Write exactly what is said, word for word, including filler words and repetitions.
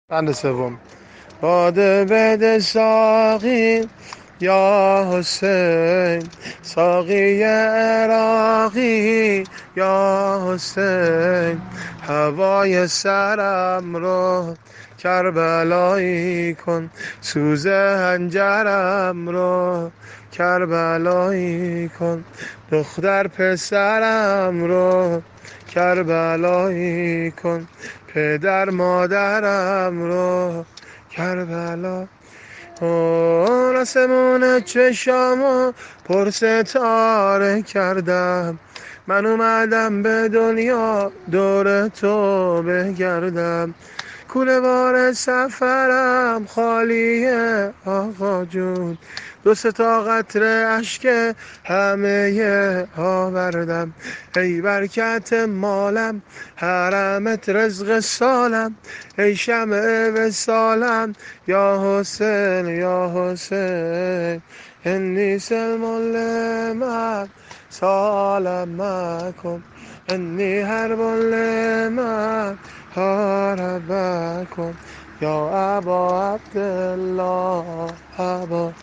بند سوم. باده بده ساقی یا حسین، ساقی عراقی یا حسین، هوای سرم رو کربلایی کن، سوز هنجرم رو کربلایی کن، دختر پسرم رو کربلایی کن، پدر مادرم رو کربلا. آن آسمون چشامو پر ستاره کردم، من اومدم به دنیا دور تو بگردم، کوله بار سفرم خالیه آقا جون، دو سه تا قطره اشک همه آوردم، ای برکت مالم حرمت رزق سالم، ای شمع وصالم یا حسین یا حسین، انی سلم لمن سالم مکن، انی حرب لمن حاربکم یا ابا عبدالله ابا